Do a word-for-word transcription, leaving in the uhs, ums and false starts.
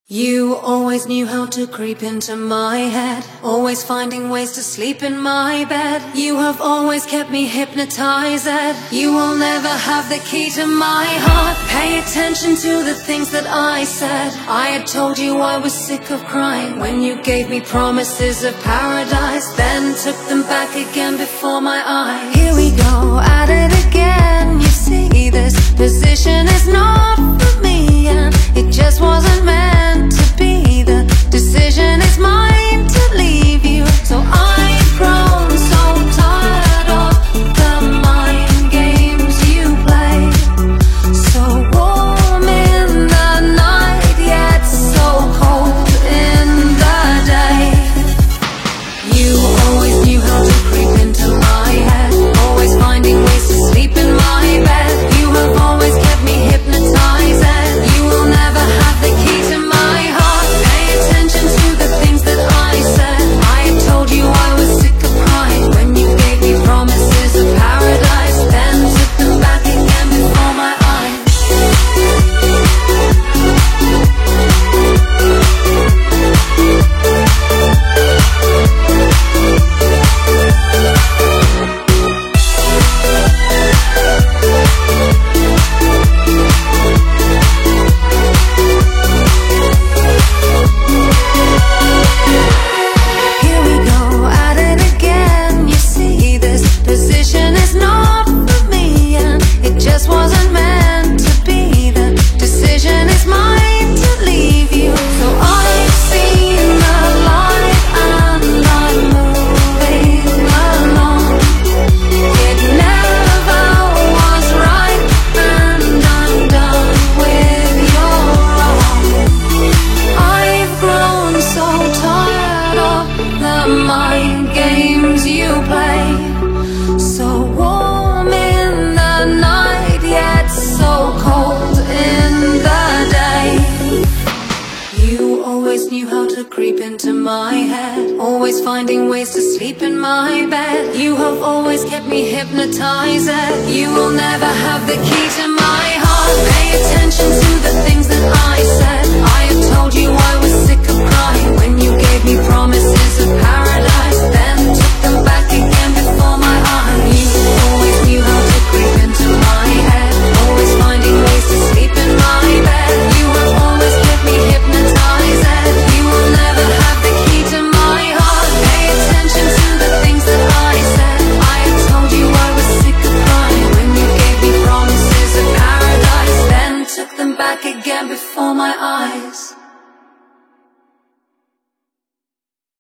You always knew how to creep into my head, always finding ways to sleep in my bed. You have always kept me hypnotized. You will never have the key to my heart. Pay attention to the things that I said. I had told you I was sick of crying when you gave me promises of paradise, then took them back again before my eyes. Here we go, at it again. You see, this position is not for me, and it just wasn't meant to be. The decision is mine to leave you. So I've grown so tired of the mind games you play. So warm in the night, yet so cold in the day. You always knew how to creep into my head, always finding ways to sleep in my bed. You have always kept me hypnotized, and you will never have the key to my heart. Pay attention to the things that I said. I had told you I was sick of crying when you gave me promises of paradise, then took them back again before my eyes. Here we go, at it again. You see, this position is not for me, and it just wasn't meant to be. The decision is mine to leave you. So I've seen the light and I'm moving along. It never was right, and I'm done with your wrong. I've grown so tired of the mind games you play. So warm in the night, yet so cold in the day. You always knew how to creep into my head, always finding ways to sleep in my bed. You have always kept me hypnotized. You will never have the key to my heart. Pay attention to the things that I said. I